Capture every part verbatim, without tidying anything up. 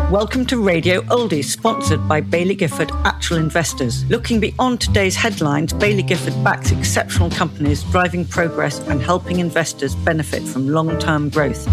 Welcome to Radio Oldies, sponsored by Baillie Gifford Actual Investors. Looking beyond today's headlines, Baillie Gifford backs exceptional companies, driving progress and helping investors benefit from long-term growth.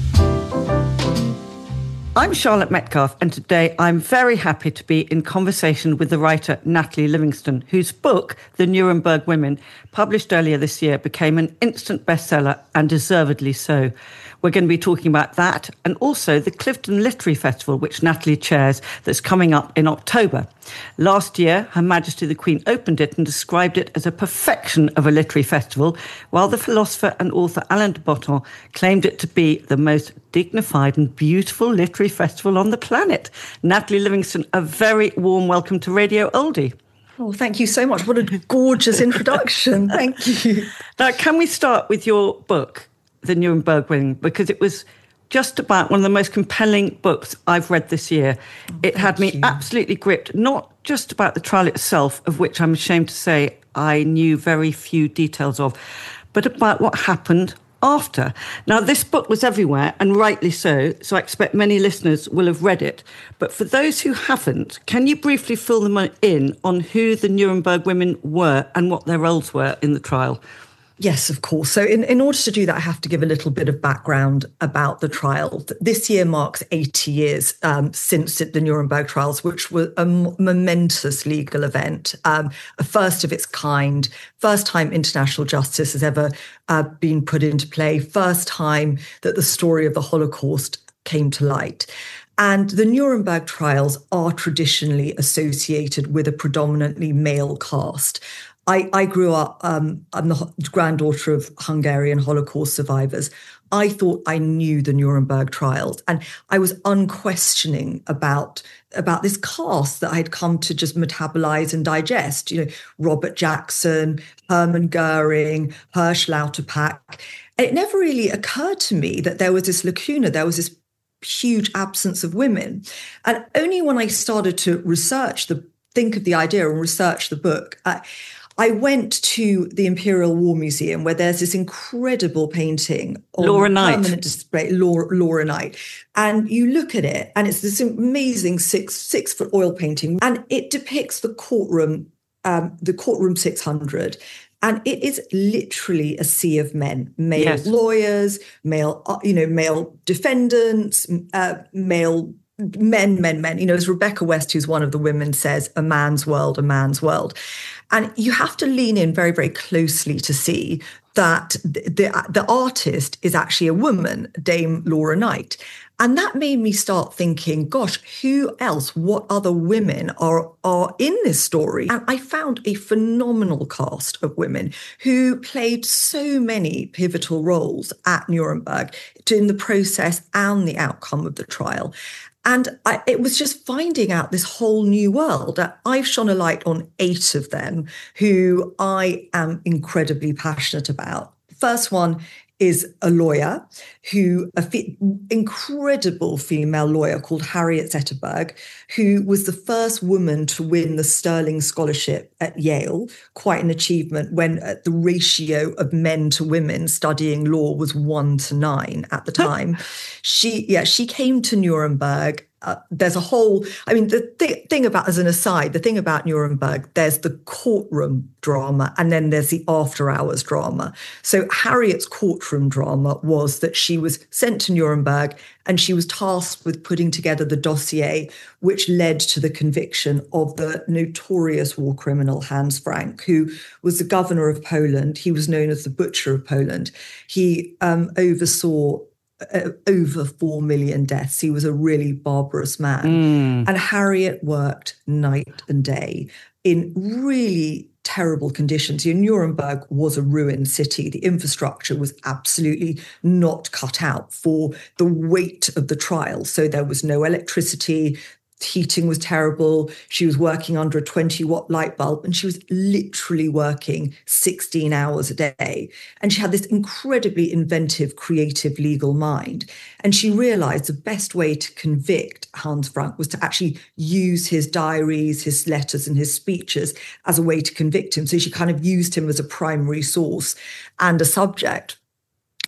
I'm Charlotte Metcalfe, and today I'm very happy to be in conversation with the writer Natalie Livingstone, whose book, The Nuremberg Women, published earlier this year, became an instant bestseller, and deservedly so. We're going to be talking about that and also the Clifton Literary Festival, which Natalie chairs, that's coming up in October. Last year, Her Majesty the Queen opened it and described it as a perfection of a literary festival, while the philosopher and author Alain de Botton claimed it to be the most dignified and beautiful literary festival on the planet. Natalie Livingstone, a very warm welcome to Radio Oldie. Oh, thank you so much. What a gorgeous introduction. Thank you. Now, can we start with your book, The Nuremberg Women, because it was just about one of the most compelling books I've read this year. Oh, it had me you. absolutely gripped, not just about the trial itself, of which I'm ashamed to say I knew very few details of, but about what happened after. Now, this book was everywhere, and rightly so, so I expect many listeners will have read it. But for those who haven't, can you briefly fill them in on who the Nuremberg women were and what their roles were in the trial? Yes, of course. So in, in order to do that, I have to give a little bit of background about the trial. This year marks eighty years um, since the Nuremberg trials, which were a m- momentous legal event, um, a first of its kind, first time international justice has ever uh, been put into play, first time that the story of the Holocaust came to light. And the Nuremberg trials are traditionally associated with a predominantly male cast. I, I grew up, um, I'm the granddaughter of Hungarian Holocaust survivors. I thought I knew the Nuremberg trials, and I was unquestioning about, about this cast that I had come to just metabolize and digest. You know, Robert Jackson, Hermann Goering, Hersch Lauterpacht. And it never really occurred to me that there was this lacuna, there was this huge absence of women. And only when I started to research the, think of the idea and research the book, uh, I went to the Imperial War Museum, where there's this incredible painting on Laura Knight. Permanent display, Laura, Laura Knight. And you look at it, and it's this amazing six six foot oil painting, and it depicts the courtroom, um, the courtroom six hundred. And it is literally a sea of men, male yes. lawyers, male, uh, you know, male defendants, uh, male men, men, men. You know, as Rebecca West, who's one of the women, says, a man's world, a man's world. And you have to lean in very, very closely to see that the, the, the artist is actually a woman, Dame Laura Knight. And that made me start thinking, gosh, who else, what other women are, are in this story? And I found a phenomenal cast of women who played so many pivotal roles at Nuremberg in the process and the outcome of the trial. And I, it was just finding out this whole new world. I've shone a light on eight of them who I am incredibly passionate about. First one is a lawyer who, a fe- incredible female lawyer called Harriet Zetterberg, who was the first woman to win the Sterling Scholarship at Yale, quite an achievement when uh, the ratio of men to women studying law was one to nine at the time. she, yeah, she came to Nuremberg. Uh, there's a whole, I mean, the th- thing about, as an aside, the thing about Nuremberg, there's the courtroom drama and then there's the after hours drama. So Harriet's courtroom drama was that she was sent to Nuremberg and she was tasked with putting together the dossier which led to the conviction of the notorious war criminal Hans Frank, who was the governor of Poland. He was known as the Butcher of Poland. He um, oversaw Uh, over four million deaths. He was a really barbarous man. Mm. And Harriet worked night and day in really terrible conditions. You know, Nuremberg was a ruined city. The infrastructure was absolutely not cut out for the weight of the trial. So there was no electricity. Heating was terrible. She was working under a twenty watt light bulb, and she was literally working sixteen hours a day. And she had this incredibly inventive, creative legal mind. And she realized the best way to convict Hans Frank was to actually use his diaries, his letters, and his speeches as a way to convict him. So she kind of used him as a primary source and a subject.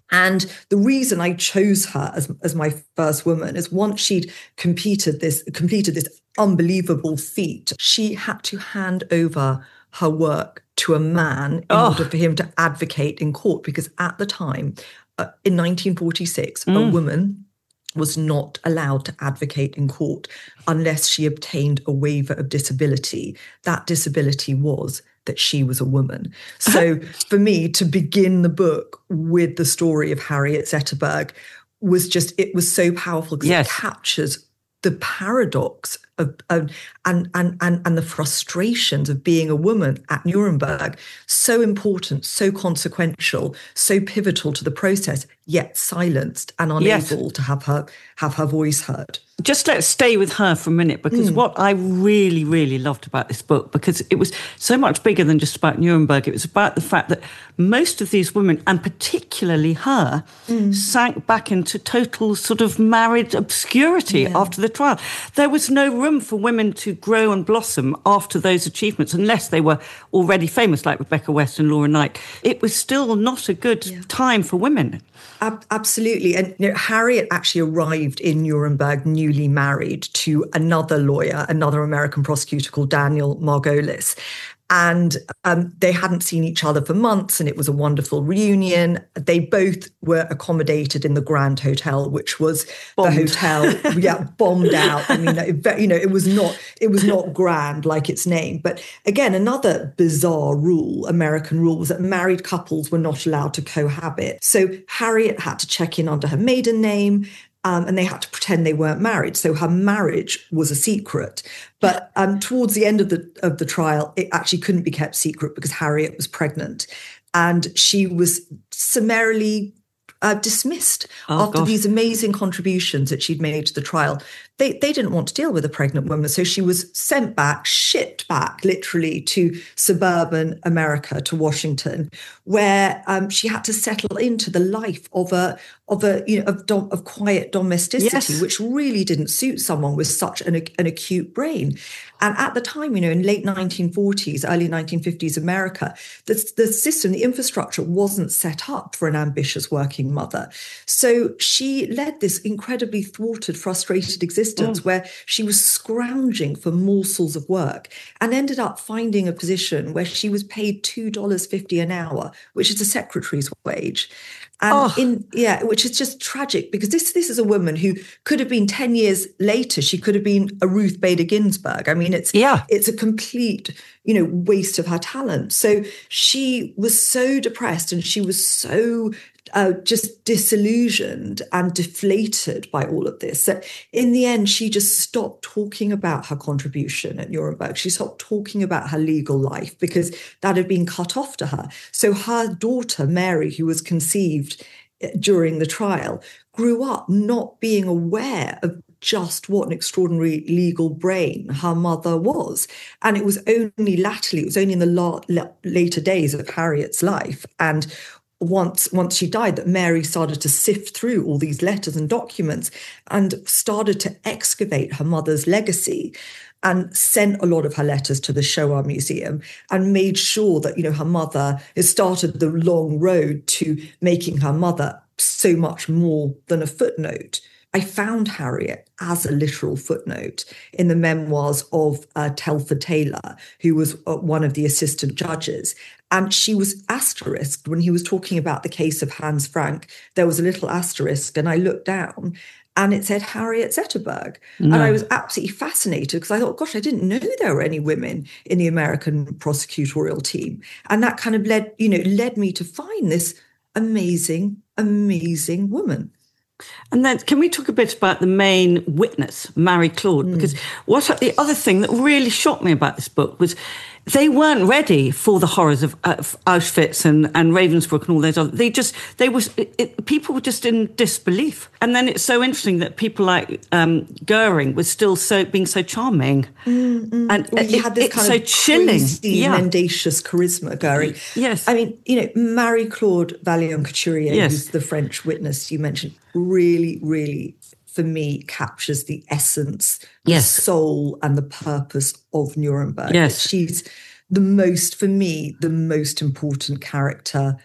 And the reason I chose her as, as my first woman is once she'd competed this, completed this unbelievable feat, she had to hand over her work to a man in oh. order for him to advocate in court, because at the time, uh, in nineteen forty-six, mm. a woman was not allowed to advocate in court unless she obtained a waiver of disability. That disability was that she was a woman. So for me to begin the book with the story of Harriet Zetterberg was just, it was so powerful because yes. it captures the paradox of, of and, and and and the frustrations of being a woman at Nuremberg. So important, so consequential, so pivotal to the process, yet silenced and unable yes. to have her have her voice heard. Just let's stay with her for a minute, because mm. what I really, really loved about this book, because it was so much bigger than just about Nuremberg, it was about the fact that most of these women, and particularly her, mm. sank back into total sort of married obscurity yeah. after the trial. There was no room for women to grow and blossom after those achievements, unless they were already famous, like Rebecca West and Laura Knight. It was still not a good yeah. time for women. Ab- absolutely. And you know, Harriet actually arrived in Nuremberg newly married to another lawyer, another American prosecutor called Daniel Margolis. And um, they hadn't seen each other for months, and it was a wonderful reunion. They both were accommodated in the Grand Hotel, which was bombed. the hotel, yeah, bombed out. I mean, it, you know, it was not, it was not grand like its name. But again, another bizarre rule, American rule, was that married couples were not allowed to cohabit. So Harriet had to check in under her maiden name. Um, and they had to pretend they weren't married. So her marriage was a secret. But um, towards the end of the of the trial, it actually couldn't be kept secret because Harriet was pregnant. And she was summarily uh, dismissed oh, after gosh. these amazing contributions that she'd made to the trial. They, they didn't want to deal with a pregnant woman. So she was sent back, shipped back literally to suburban America, to Washington, where um, she had to settle into the life of a of a you know of, dom- of quiet domesticity, yes. which really didn't suit someone with such an, an acute brain. And at the time, you know, in late nineteen forties, early nineteen fifties America, the, the system, the infrastructure wasn't set up for an ambitious working mother. So she led this incredibly thwarted, frustrated existence mm. where she was scrounging for morsels of work and ended up finding a position where she was paid two dollars fifty an hour, which is a secretary's wage. And oh. in yeah, which is just tragic, because this this is a woman who could have been ten years later, she could have been a Ruth Bader Ginsburg. I mean, it's yeah. it's a complete, you know, waste of her talent. So she was so depressed, and she was so uh, just disillusioned and deflated by all of this that in the end, she just stopped talking about her contribution at Nuremberg. She stopped talking about her legal life because that had been cut off to her. So her daughter, Mary, who was conceived during the trial, grew up not being aware of just what an extraordinary legal brain her mother was. And it was only latterly, it was only in the la- la- later days of Harriet's life, and Once once she died, that Mary started to sift through all these letters and documents and started to excavate her mother's legacy, and sent a lot of her letters to the Shoah Museum and made sure that, you know, her mother has started the long road to making her mother so much more than a footnote. I found Harriet as a literal footnote in the memoirs of uh, Telford Taylor, who was uh, one of the assistant judges. And she was asterisked when he was talking about the case of Hans Frank. There was a little asterisk, and I looked down and it said Harriet Zetterberg. No. And I was absolutely fascinated because I thought, gosh, I didn't know there were any women in the American prosecutorial team. And that kind of led, you know, led me to find this amazing, amazing woman. And then can we talk a bit about the main witness, Marie Claude? Mm. Because what the other thing that really shocked me about this book was they weren't ready for the horrors of, of Auschwitz and, and Ravensbrück and all those other. They just, they was, it, it, people were just in disbelief. And then it's so interesting that people like um, Goering was still so being so charming, mm, mm. and well, he it, had this it's kind so of chilling, crazy, yeah. mendacious charisma. Goering, yes. I mean, you know, Marie Claude Vaillant-Couturier, yes. who's the French witness you mentioned, really, really, for me, captures the essence, yes. the soul and the purpose of Nuremberg. Yes. She's the most, for me, the most important character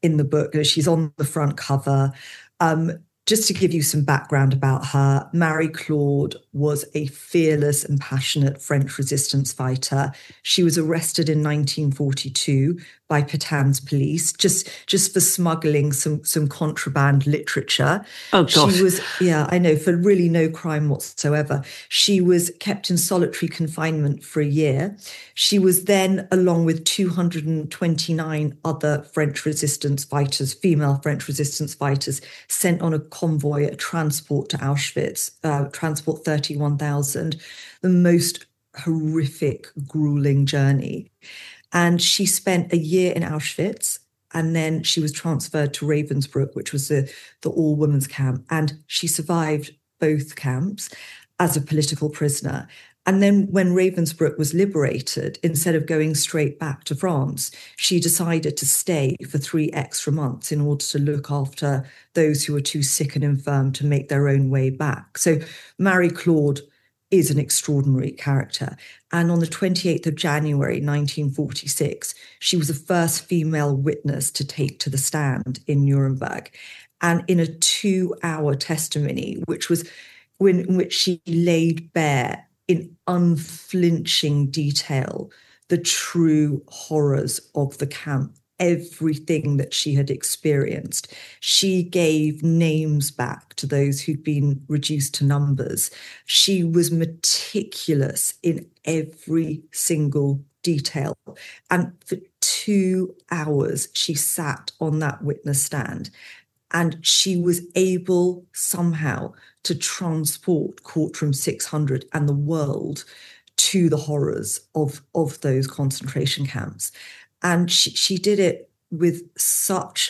in the book. She's on the front cover. Um, Just to give you some background about her, Marie Claude was a fearless and passionate French resistance fighter. She was arrested in nineteen forty-two by Petain's police, just, just for smuggling some, some contraband literature. Oh, gosh. She was, yeah, I know, for really no crime whatsoever. She was kept in solitary confinement for a year. She was then, along with two hundred twenty-nine other French resistance fighters, female French resistance fighters, sent on a convoy, a transport to Auschwitz, uh, transport thirty-one thousand, the most horrific, grueling journey. And she spent a year in Auschwitz, and then she was transferred to Ravensbrück, which was the, the all-women's camp. And she survived both camps as a political prisoner. And then when Ravensbrück was liberated, instead of going straight back to France, she decided to stay for three extra months in order to look after those who were too sick and infirm to make their own way back. So Marie Claude is an extraordinary character. And on the twenty-eighth of January, nineteen forty-six, she was the first female witness to take to the stand in Nuremberg. And in a two-hour testimony, which was when, in which she laid bare in unflinching detail the true horrors of the camp, everything that she had experienced. She gave names back to those who'd been reduced to numbers. She was meticulous in every single detail. And for two hours, she sat on that witness stand, and she was able somehow to transport Courtroom six hundred and the world to the horrors of, of those concentration camps. And she, she did it with such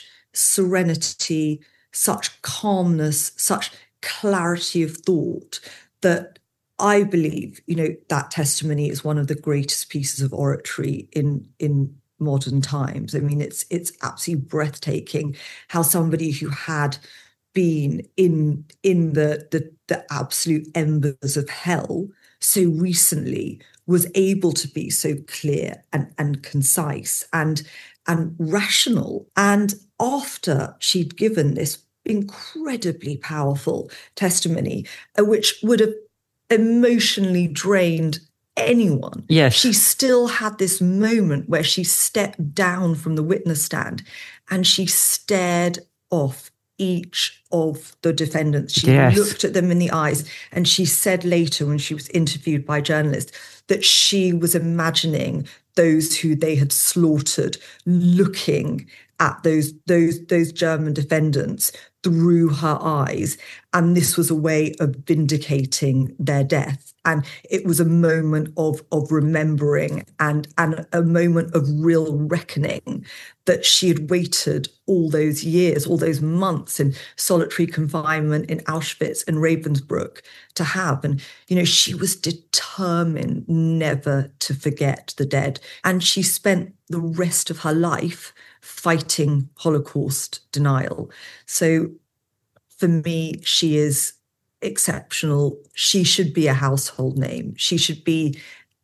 serenity, such calmness, such clarity of thought that I believe, you know, that testimony is one of the greatest pieces of oratory in, in modern times. I mean, it's it's absolutely breathtaking how somebody who had been in in the the, the absolute embers of hell so recently was able to be so clear and, and concise and, and rational. And after she'd given this incredibly powerful testimony, uh, which would have emotionally drained anyone, yes, she still had this moment where she stepped down from the witness stand and she stared off each of the defendants. She yes. looked at them in the eyes, and she said later when she was interviewed by journalists that she was imagining those who they had slaughtered looking at those those those German defendants through her eyes, and this was a way of vindicating their death. And it was a moment of of remembering and and a moment of real reckoning that she had waited all those years, all those months in solitary confinement in Auschwitz and Ravensbrück to have. And, you know, she was determined never to forget the dead. And she spent the rest of her life fighting Holocaust denial. So for me, she is exceptional. She should be a household name. She should be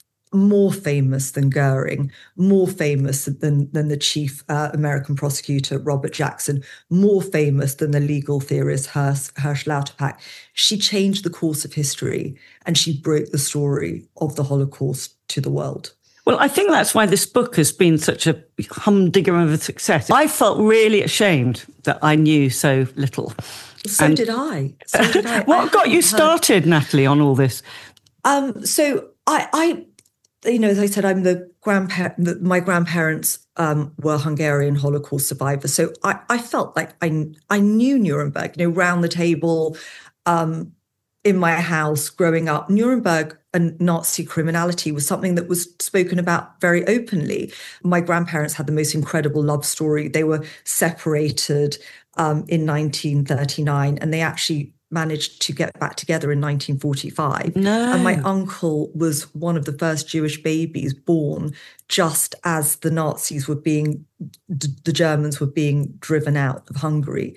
more famous than Goering, more famous than, than the chief uh, American prosecutor, Robert Jackson, more famous than the legal theorist Hersch, Hersch Lauterpacht. She changed the course of history, and she broke the story of the Holocaust to the world. Well, I think that's why this book has been such a humdinger of a success. I felt really ashamed that I knew so little. So and, did I. So did I. What I got you started, heard... Natalie, on all this? Um, so I, I, you know, as I said, I'm the grandparent. My grandparents um, were Hungarian Holocaust survivors, so I, I felt like I, I knew Nuremberg. You know, round the table, um, in my house, growing up, Nuremberg and Nazi criminality was something that was spoken about very openly. My grandparents had the most incredible love story. They were separated um, in nineteen thirty-nine, and they actually managed to get back together in nineteen forty-five. No. And my uncle was one of the first Jewish babies born just as the Nazis were being, the Germans were being driven out of Hungary.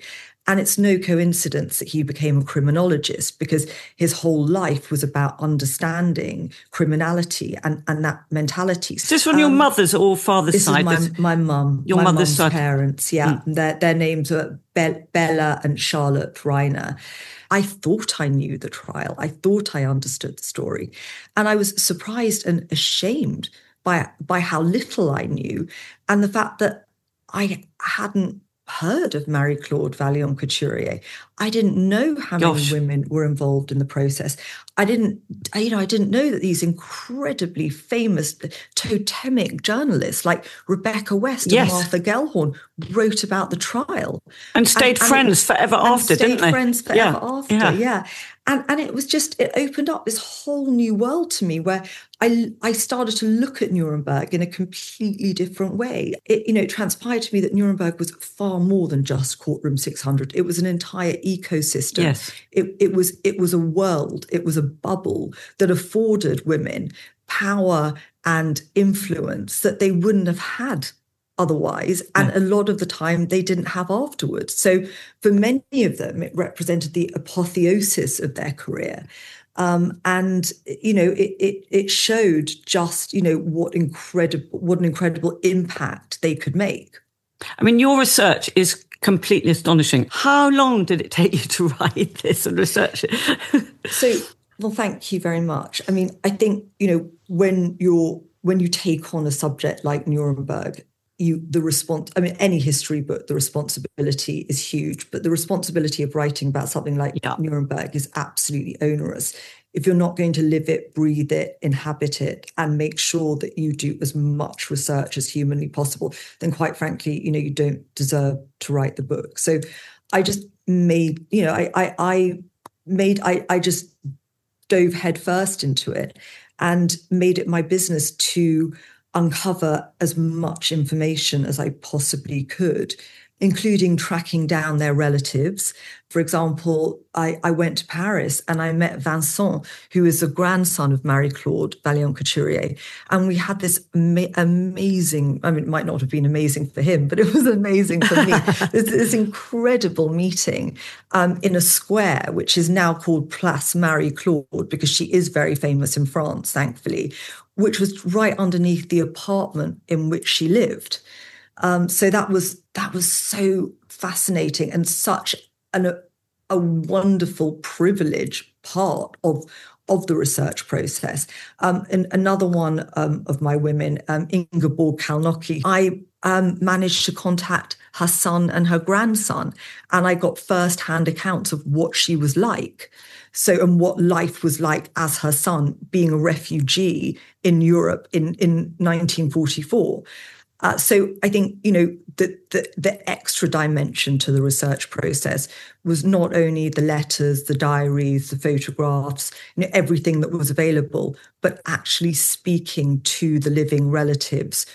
And it's no coincidence that he became a criminologist, because his whole life was about understanding criminality and, and that mentality. Is this on um, your mother's or father's this side? This is my, my mum. Your my mother's mum's side. parents, yeah. Mm. Their, their names were Be- Bella and Charlotte Reiner. I thought I knew the trial. I thought I understood the story. And I was surprised and ashamed by, by how little I knew, and the fact that I hadn't heard of Marie-Claude Vaillant-Couturier. I didn't know how Gosh. many women were involved in the process. I didn't, you know, I didn't know that these incredibly famous totemic journalists like Rebecca West yes. and Martha Gellhorn wrote about the trial. And stayed and, friends and forever and after, stayed didn't they? friends forever yeah. after, yeah. yeah. And and it was just, it opened up this whole new world to me where I I started to look at Nuremberg in a completely different way. It, you know, it transpired to me that Nuremberg was far more than just Courtroom six hundred. It was an entire ecosystem. Yes. It, it was it was a world, it was a bubble that afforded women power and influence that they wouldn't have had otherwise, and a lot of the time they didn't have afterwards. So for many of them, it represented the apotheosis of their career. Um, and, you know, it, it it showed just, you know, what incredible, what an incredible impact they could make. I mean, your research is completely astonishing. How long did it take you to write this and research it? So, well, thank you very much. I mean, I think, you know, when you're, when you take on a subject like Nuremberg, you the response I mean any history book, the responsibility is huge, but the responsibility of writing about something like yeah. Nuremberg is absolutely onerous. If you're not going to live it, breathe it, inhabit it, and make sure that you do as much research as humanly possible, then quite frankly, you know, you don't deserve to write the book. So I just made, you know, I I, I made I I just dove headfirst into it and made it my business to uncover as much information as I possibly could, including tracking down their relatives. For example, I, I went to Paris and I met Vincent, who is the grandson of Marie-Claude Vaillant-Couturier. And we had this ama- amazing, I mean, it might not have been amazing for him, but it was amazing for me. this, this incredible meeting um, in a square, which is now called Place Marie-Claude, because she is very famous in France, thankfully, which was right underneath the apartment in which she lived. Um, so that was that was so fascinating and such an, a, a wonderful privilege part of of the research process. Um, and another one um, of my women, um, Ingeborg Kalnocki, I um, managed to contact her son and her grandson, and I got first-hand accounts of what she was like. So, and what life was like as her son, being a refugee in Europe in, in nineteen forty-four. Uh, so I think, you know, the, the the extra dimension to the research process was not only the letters, the diaries, the photographs, you know, everything that was available, but actually speaking to the living relatives,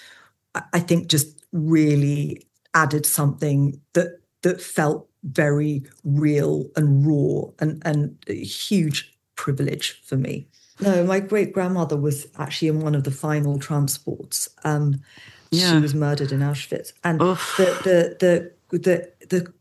I think just really added something that that felt very real and raw and, and a huge privilege for me. No, my great-grandmother was actually in one of the final transports. Um, yeah. She was murdered in Auschwitz. And Oof. the the the the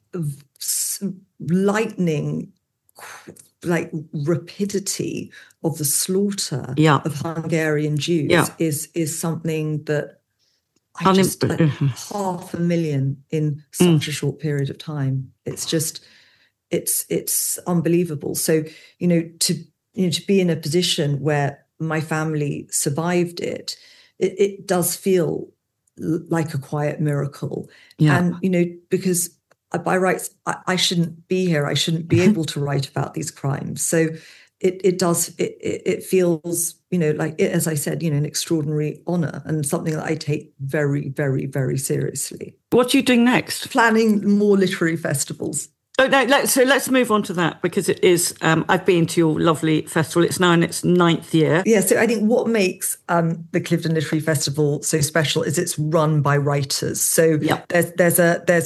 the lightning, like rapidity of the slaughter yeah. of Hungarian Jews yeah. is is something that I just, like, half a million in such mm. a short period of time. It's just, it's it's unbelievable. So, you know, to you know to be in a position where my family survived it, it, it does feel like a quiet miracle. Yeah. And, you know, because by rights, I, I shouldn't be here. I shouldn't be able to write about these crimes. So it it does, it, it feels, you know, like, it, as I said, you know, an extraordinary honor and something that I take very, very, very seriously. What are you doing next? Planning more literary festivals. Oh, no, let's, so let's move on to that, because it is, um, I've been to your lovely festival. It's now in its ninth year. Yeah, so I think what makes um, the Cliveden Literary Festival so special is it's run by writers. So yeah. there's there's a there's a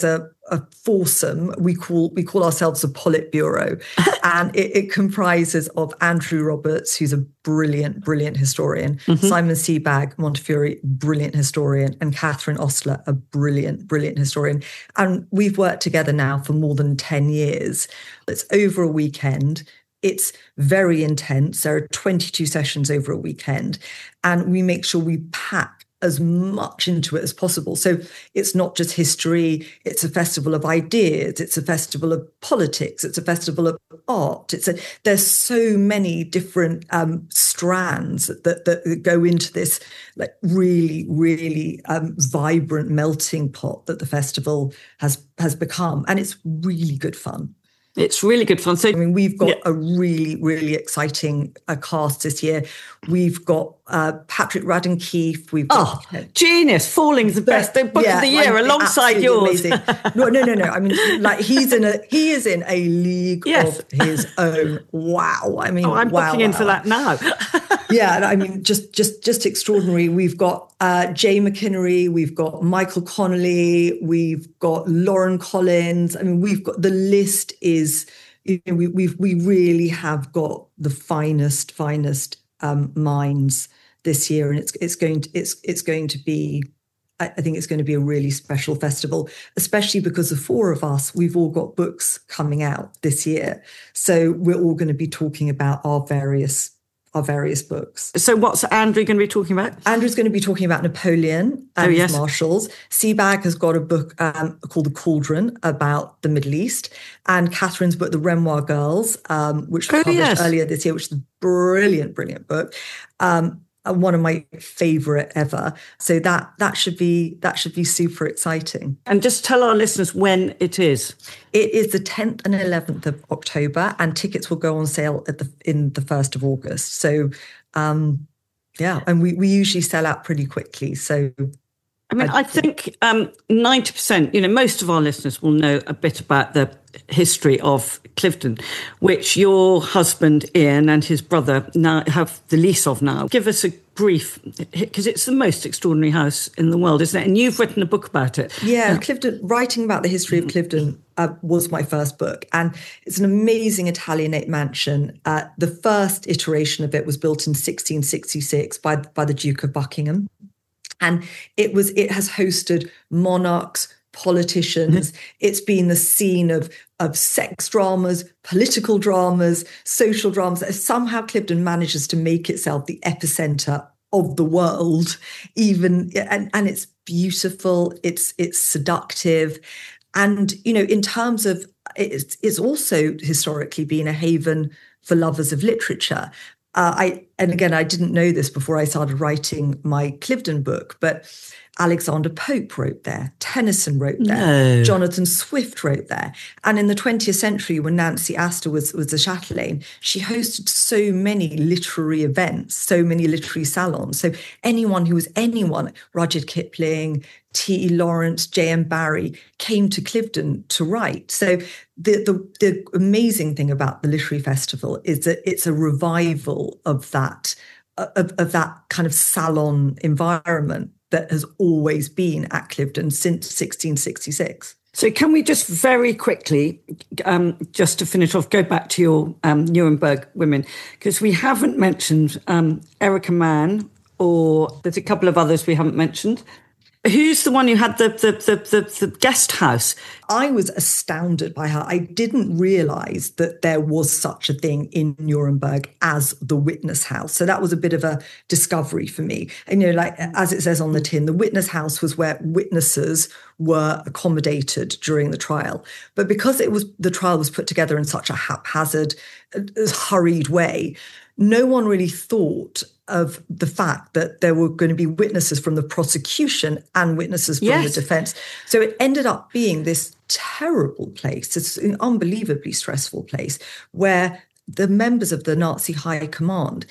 a foursome. We call we call ourselves a Politburo, and it, it comprises of Andrew Roberts, who's a brilliant, brilliant historian, mm-hmm. Simon Sebag Montefiore, brilliant historian, and Catherine Ostler, a brilliant, brilliant historian. And we've worked together now for more than ten years. It's over a weekend. It's very intense. There are twenty-two sessions over a weekend, and we make sure we pack as much into it as possible. So it's not just history, it's a festival of ideas, it's a festival of politics, it's a festival of art. It's a, there's so many different um, strands that, that go into this like really, really um, vibrant melting pot that the festival has has become. And it's really good fun. It's really good fun. So, I mean, we've got yeah. a really, really exciting uh, cast this year. We've got uh, Patrick Radden Keefe. We've got, oh, you know, genius! Falling's the best the book yeah, of the year, like, alongside yours. no, no, no, no. I mean, like he's in a he is in a league yes. of his own. Wow! I mean, oh, I'm wow, booking wow. in for that now. yeah, I mean, just, just, just extraordinary. We've got uh, Jay McInnery. We've got Michael Connolly. We've got Lauren Collins. I mean, we've got the list is. You know, we we we really have got the finest, finest um, minds this year, and it's it's going to it's it's going to be. I think it's going to be a really special festival, especially because the four of us, we've all got books coming out this year, so we're all going to be talking about our various. our various books. So what's Andrew going to be talking about? Andrew's going to be talking about Napoleon and oh, yes. his marshals. Sebag has got a book um, called The Cauldron about the Middle East. And Catherine's book, The Renoir Girls, um, which was oh, published yes. earlier this year, which is a brilliant, brilliant book. Um, one of my favorite ever. So that that should be that should be super exciting. And just tell our listeners when it is. It is the tenth and eleventh of October, and tickets will go on sale at the in the first of August. So um yeah, and we, we usually sell out pretty quickly. So I mean, I, I think um, ninety percent, you know, most of our listeners will know a bit about the history of Cliveden, which your husband, Ian, and his brother now have the lease of now. Give us a brief, because it's the most extraordinary house in the world, isn't it? And you've written a book about it. Yeah, uh, Cliveden, writing about the history of Cliveden uh, was my first book. And it's an amazing Italianate mansion. Uh, the first iteration of it was built in sixteen sixty-six by, by the Duke of Buckingham. And it was it has hosted monarchs, politicians. It's been the scene of, of sex dramas, political dramas, social dramas. Somehow Cliveden manages to make itself the epicenter of the world, even and, and it's beautiful, it's it's seductive. And, you know, in terms of it's, it's also historically been a haven for lovers of literature. Uh, I and again, I didn't know this before I started writing my Cliveden book, but Alexander Pope wrote there, Tennyson wrote there, no. Jonathan Swift wrote there. And in the twentieth century, when Nancy Astor was, was the chatelaine, she hosted so many literary events, so many literary salons. So anyone who was anyone, Rudyard Kipling, T E Lawrence, J M Barrie, came to Cliveden to write. So the, the the amazing thing about the Literary Festival is that it's a revival of that of, of that kind of salon environment that has always been at Cliveden since sixteen sixty-six. So can we just very quickly, um, just to finish off, go back to your um, Nuremberg women, because we haven't mentioned um, Erica Mann, or there's a couple of others we haven't mentioned. Who's the one who had the the, the the the guest house? I was astounded by her. I didn't realise that there was such a thing in Nuremberg as the Witness House. So that was a bit of a discovery for me. And, you know, like as it says on the tin, the Witness House was where witnesses were accommodated during the trial. But because it was the trial was put together in such a haphazard, hurried way, no one really thought of the fact that there were going to be witnesses from the prosecution and witnesses from yes. the defense. So it ended up being this terrible place. It's an unbelievably stressful place where the members of the Nazi high command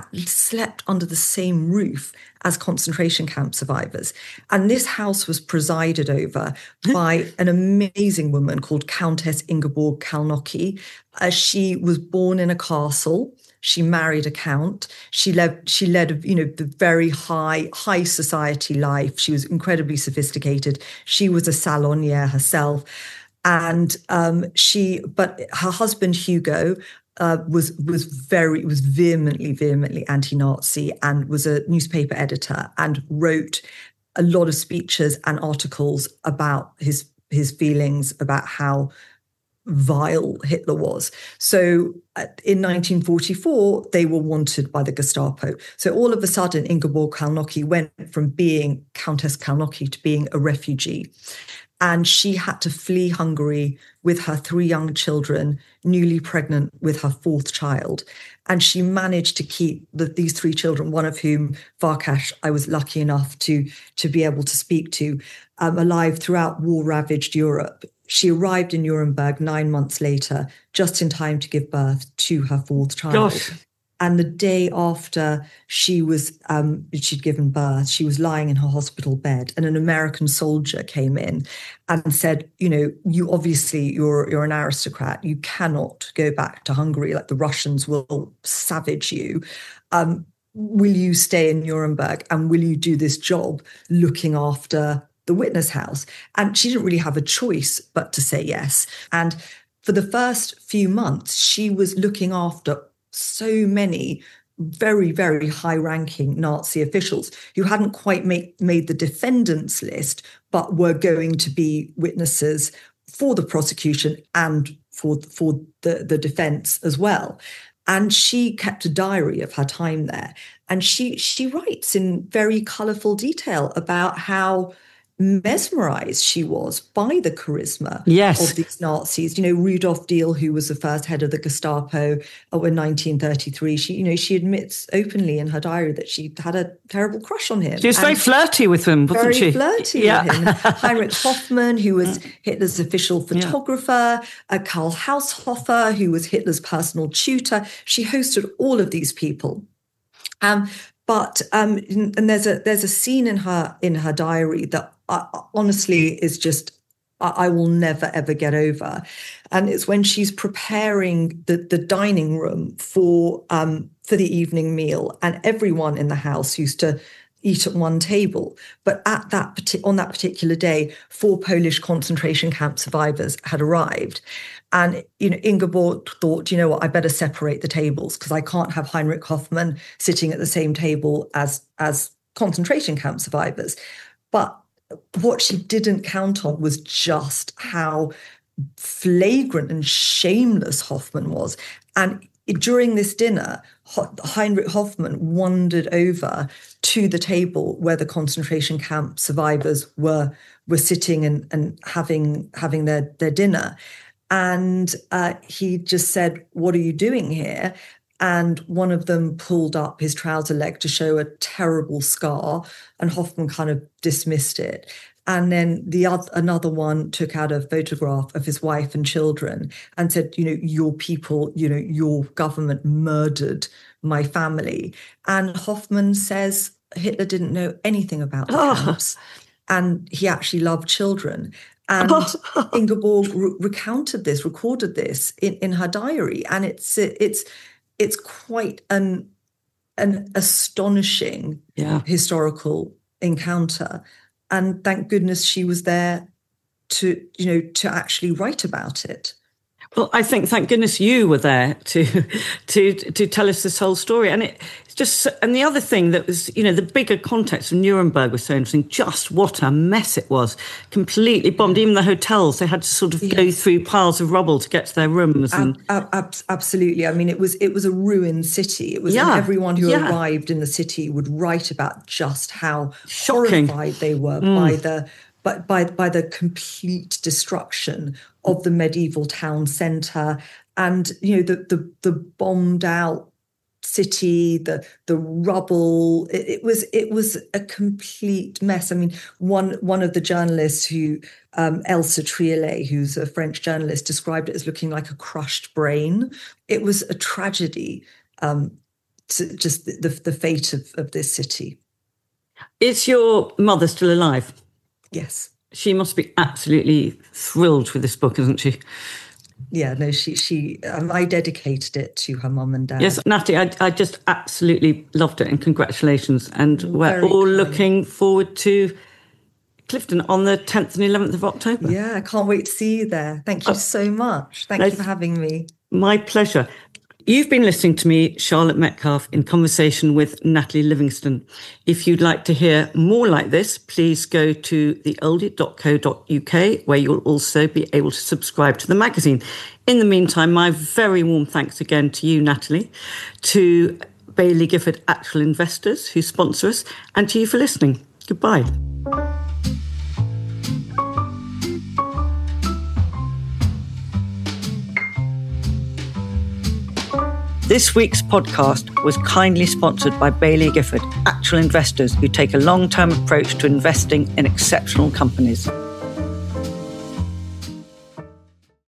slept under the same roof as concentration camp survivors. And this house was presided over by an amazing woman called Countess Ingeborg Kalnocki. Uh, she was born in a castle. She married a count. She led, she led, you know, the very high, high society life. She was incredibly sophisticated. She was a salonier herself. And um, she, but her husband, Hugo, uh, was was very, was vehemently, vehemently anti-Nazi and was a newspaper editor and wrote a lot of speeches and articles about his his feelings about how vile Hitler was. So uh, in nineteen forty-four, they were wanted by the Gestapo. So all of a sudden, Ingeborg Kalnocki went from being Countess Kalnocki to being a refugee. And she had to flee Hungary with her three young children, newly pregnant with her fourth child. And she managed to keep the, these three children, one of whom, Farkas, I was lucky enough to, to be able to speak to, um, alive throughout war-ravaged Europe. She arrived in Nuremberg nine months later, just in time to give birth to her fourth child. Gosh. And the day after she was, um, she'd given birth, she was lying in her hospital bed, and an American soldier came in and said, you know, you obviously, you're you're an aristocrat. You cannot go back to Hungary. Like, the Russians will savage you. Um, will you stay in Nuremberg, and will you do this job looking after the witness house? And she didn't really have a choice but to say yes. And for the first few months, she was looking after so many very, very high-ranking Nazi officials who hadn't quite make, made the defendants list, but were going to be witnesses for the prosecution and for, for the, the defense as well. And she kept a diary of her time there. And she, she writes in very colourful detail about how mesmerized she was by the charisma yes. of these Nazis. You know, Rudolf Diehl, who was the first head of the Gestapo in nineteen thirty-three, she, you know, she admits openly in her diary that she had a terrible crush on him. She was and very flirty with him, wasn't very she? Very flirty yeah. with him. Heinrich Hoffmann, who was Hitler's official photographer, yeah. uh, Karl Haushofer, who was Hitler's personal tutor. She hosted all of these people. Um, But um, and there's a there's a scene in her in her diary that uh, honestly is just I, I will never ever get over, and it's when she's preparing the the dining room for um for the evening meal, and everyone in the house used to eat at one table. But at that on that particular day, four Polish concentration camp survivors had arrived. And, you know, Ingeborg thought, you know what, I better separate the tables because I can't have Heinrich Hoffmann sitting at the same table as, as concentration camp survivors. But what she didn't count on was just how flagrant and shameless Hoffmann was. And during this dinner, Heinrich Hoffmann wandered over to the table where the concentration camp survivors were were sitting and, and having having their, their dinner. And uh, he just said, "What are you doing here?" And one of them pulled up his trouser leg to show a terrible scar, and Hoffmann kind of dismissed it. And then the other, another one took out a photograph of his wife and children and said, you know, your people, you know, your government murdered my family. And Hoffmann says Hitler didn't know anything about the oh. camps, and he actually loved children. And oh. Ingeborg re- recounted this, recorded this in, in her diary, and it's it's it's quite an an astonishing yeah. historical encounter. And thank goodness she was there to, you know, to actually write about it. Well, I think thank goodness you were there to to to tell us this whole story. And it, it's just, and the other thing that was, you know, the bigger context of Nuremberg was so interesting, just what a mess it was. Completely bombed. Even the hotels, they had to sort of yes. go through piles of rubble to get to their rooms. And ab- ab- absolutely. I mean, it was it was a ruined city. It was yeah. everyone who yeah. arrived in the city would write about just how Shocking. horrified they were mm. by the But by, by the complete destruction of the medieval town centre, and you know the the, the bombed out city, the the rubble. It, it was it was a complete mess. I mean, one one of the journalists who um, Elsa Triolet, who's a French journalist, described it as looking like a crushed brain. It was a tragedy. Um, to just the the fate of, of this city. Is your mother still alive? Yes. She must be absolutely thrilled with this book, isn't she? Yeah, no, she, she, um, I dedicated it to her mum and dad. Yes, Natalie, I, I just absolutely loved it, and congratulations. And Very we're all kind. looking forward to Clifton on the tenth and eleventh of October. Yeah, I can't wait to see you there. Thank you oh, so much. Thank no, you for having me. My pleasure. You've been listening to me, Charlotte Metcalfe, in conversation with Natalie Livingstone. If you'd like to hear more like this, please go to the oldie dot co dot uk, where you'll also be able to subscribe to the magazine. In the meantime, my very warm thanks again to you, Natalie, to Baillie Gifford Actual Investors, who sponsor us, and to you for listening. Goodbye. This week's podcast was kindly sponsored by Baillie Gifford, Actual Investors, who take a long-term approach to investing in exceptional companies.